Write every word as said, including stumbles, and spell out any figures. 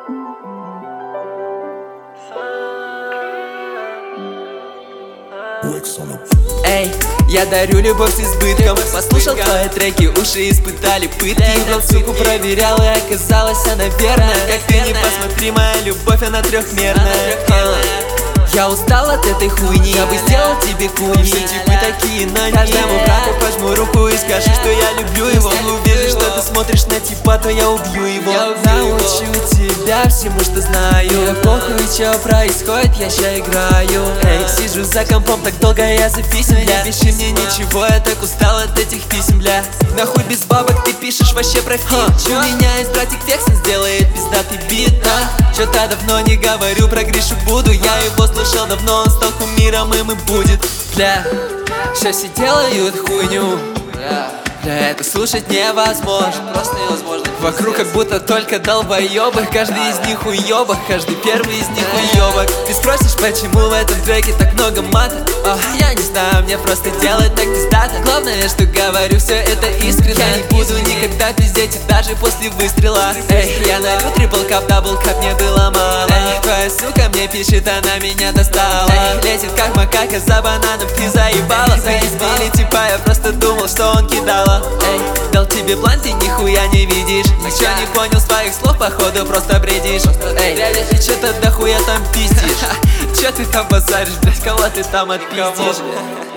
Эй, я дарю любовь с избытком. Послушал твои треки, уши испытали пытки. Брал суку, проверял, и оказалось она верная. Как ты не посмотри, моя любовь, она трехмерная. Я устал от этой хуйни, я бы сделал тебе куни. Все типы такие на ней. Каждому брату возьму руку и скажи, что я люблю его. Увижу, что ты смотришь на типа, то я убью его. Научу тебя всему, что знаю. Мне похуй, что происходит, я ща играю. Эй, сижу за компом так долго, я зависим, бля. Пиши мне ничего, я так устал от этих писем, бля. Нахуй без бабок ты пишешь вообще про фильм. У меня есть братик Фексон, сделает пиздатый бит, а? Чё-то давно не говорю про Гришу Буду. Я его слышал давно, он стал кумиром, им и будет. Бля, сейчас все делают хуйню. Бля, это слушать невозможно, просто невозможно. Вокруг как будто только долбоёбы. Каждый из них уёбок, каждый первый из них уёбок. Ты спросишь, почему в этом треке так много мата? О, я не знаю, мне просто делать так пиздато. Главное, что говорю, все это искренне. Я не буду никогда пиздеть, и даже после выстрела. Эй, я налью трипл кап, дабл кап, мне было мало. Эй, твоя сука мне пишет, она меня достала. Эй, лезет как макака за бананом, ты заебала. Заебали типа, я просто думал, что он кидала. Эй, дал тебе блант, ты нихуя не видишь. Ничего не понял с твоих слов, походу просто бредишь. Эй, ты чё-то дохуя там пиздишь. Чё ты там базаришь, блядь, кого ты там отпиздишь?